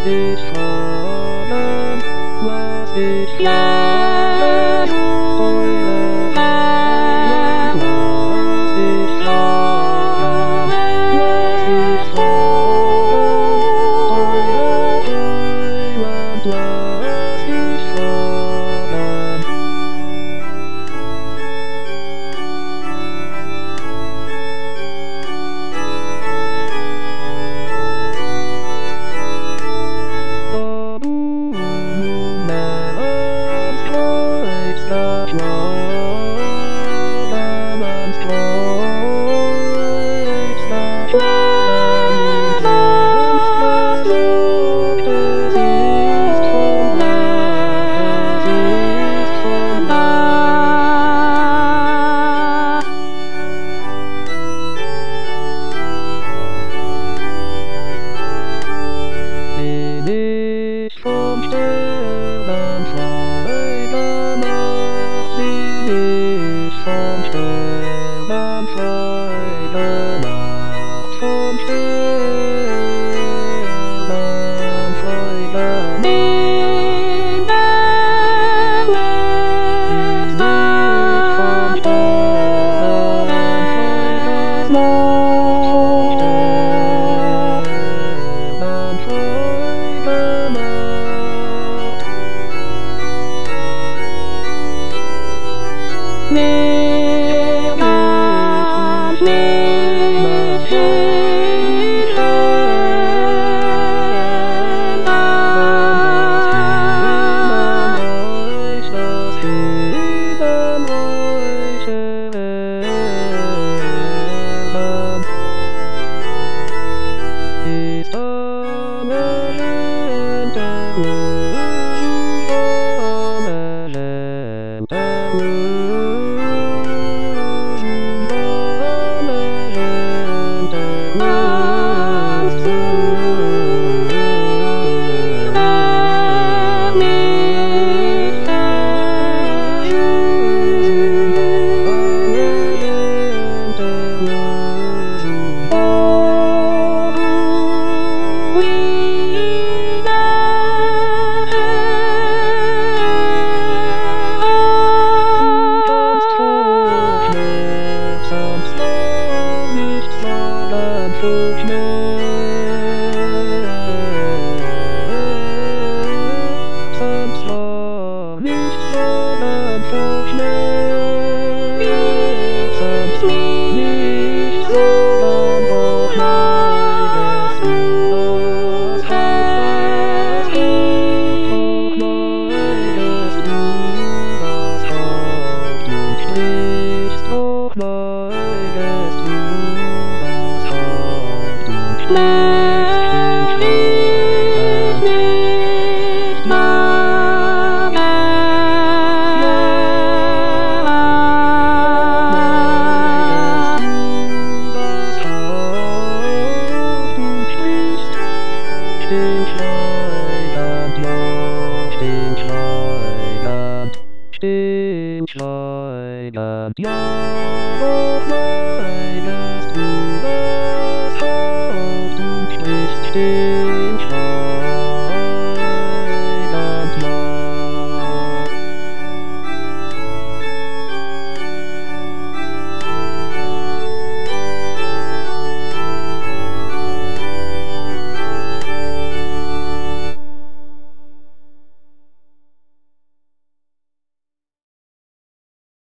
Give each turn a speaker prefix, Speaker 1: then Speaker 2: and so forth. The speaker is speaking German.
Speaker 1: ich haben, was ich haben, eure Heimat, was ich haben, was ich haben, eure Heimat, was ich haben. Vom Sterben Freude macht, bin ich vom Sterben Freude macht, vom Sterben Freude bin ich vom Sterben Freude macht, vom Sterben Freude macht. Niemand mich hindern, das Leben euch erwerben, ist anerlehnt der Lösung, anerlehnt der Lösung. Schleudernd, ja, doch leidest du das Haupt und sprichst den Schleudernd.